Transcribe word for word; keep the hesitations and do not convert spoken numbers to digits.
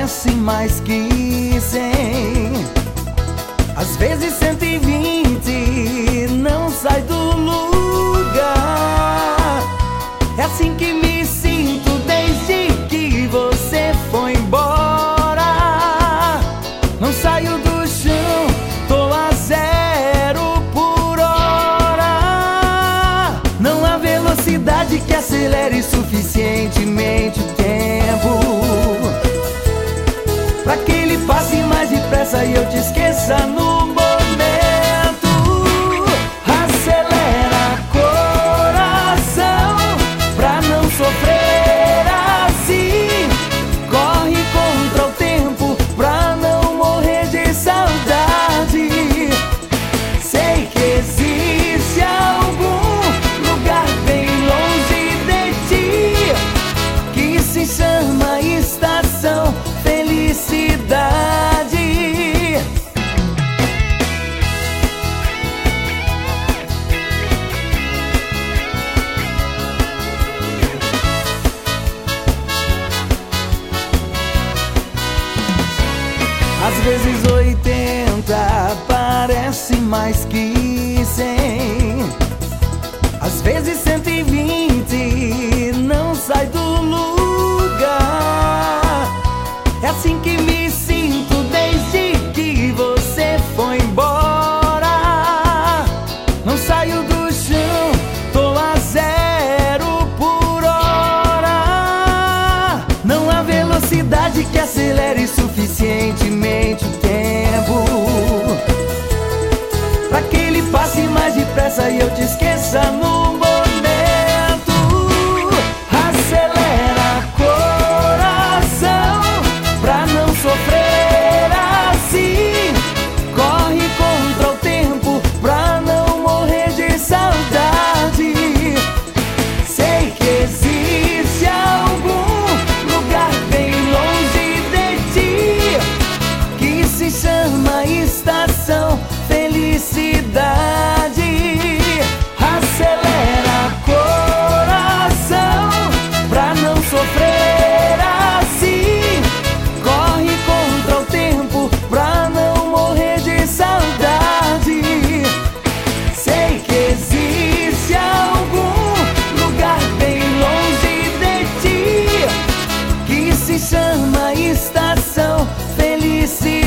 parece mais que cem. Às vezes cento e vinte não sai do lugar. É assim que me sinto desde que você foi embora. Não saio do chão, tô a zero por hora. Não há velocidade que acelere suficientemente o tempo pra que ele passe mais depressa e eu te esqueça no momento. Acelera coração pra não sofrer assim. Corre contra o tempo pra não morrer de saudade. Sei que existe algum lugar bem longe de ti que se chama estação felicidade. Às vezes oitenta parece mais que cem. Às vezes cento e vinte não sai do lugar. É assim que me sinto desde que você foi embora. Não saio do chão, tô a zero por hora. Não há velocidade que acelere suficientemente o tempo pra que ele passe mais depressa e eu te esqueça no momento. Acelera coração pra não sofrer assim. Corre contra o tempo pra não morrer de saudade. Sei que existe algum lugar bem longe de ti que se chama estação felicidade. Acelera coração pra não sofrer assim. Corre contra o tempo pra não morrer de saudade. Sei que existe algum lugar bem longe de ti que se chama estação felicidade.